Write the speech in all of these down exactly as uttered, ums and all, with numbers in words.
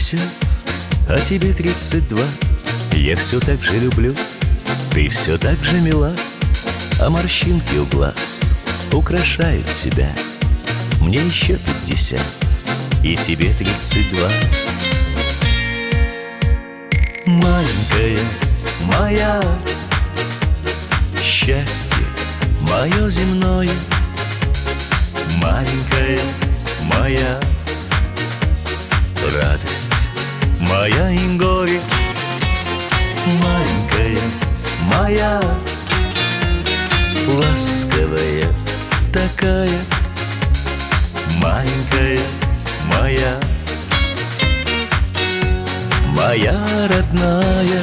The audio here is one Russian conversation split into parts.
пятьдесят, а тебе тридцать два. Я все так же люблю, ты все так же мила, а морщинки у глаз украшают тебя. Мне еще пятьдесят, и тебе тридцать два. Маленькая моя, счастье мое земное. Маленькая моя, радость моя и горе. Маленькая моя, ласковая такая. Маленькая моя, моя родная.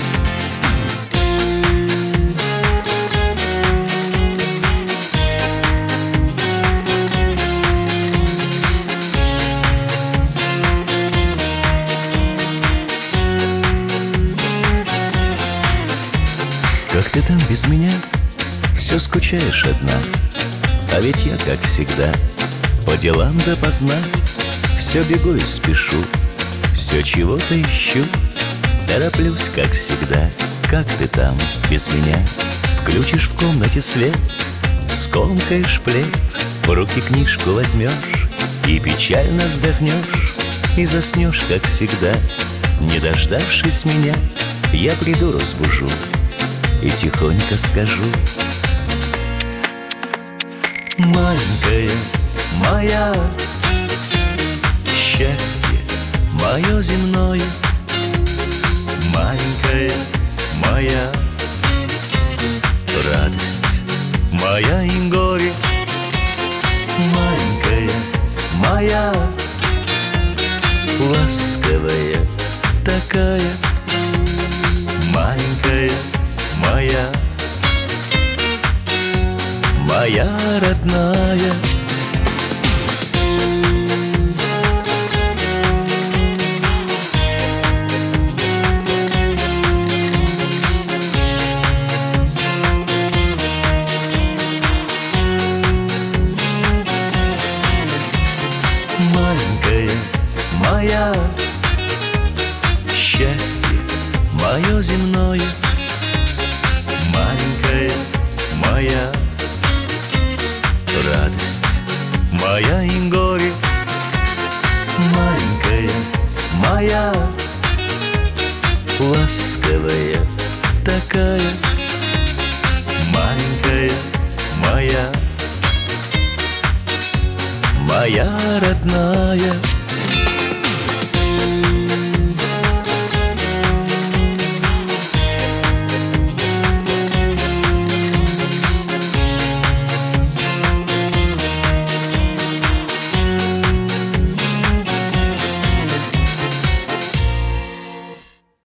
Как ты там без меня все скучаешь одна, а ведь я, как всегда, по делам допоздна. Все бегу и спешу, все чего-то ищу, тороплюсь, как всегда. Как ты там без меня? Включишь в комнате свет, скомкаешь плед, в руки книжку возьмешь и печально вздохнешь, и заснешь, как всегда. Не дождавшись меня, я приду, разбужу и тихонько скажу: маленькая моя, счастье мое земное. Маленькая моя, радость моя и горе. Маленькая моя, ласковая такая. Маленькая моя, моя родная. Маленькая моя, счастье мое земное. Маленькая моя, радость моя и горе. Маленькая моя, ласковая такая. Маленькая моя, моя родная.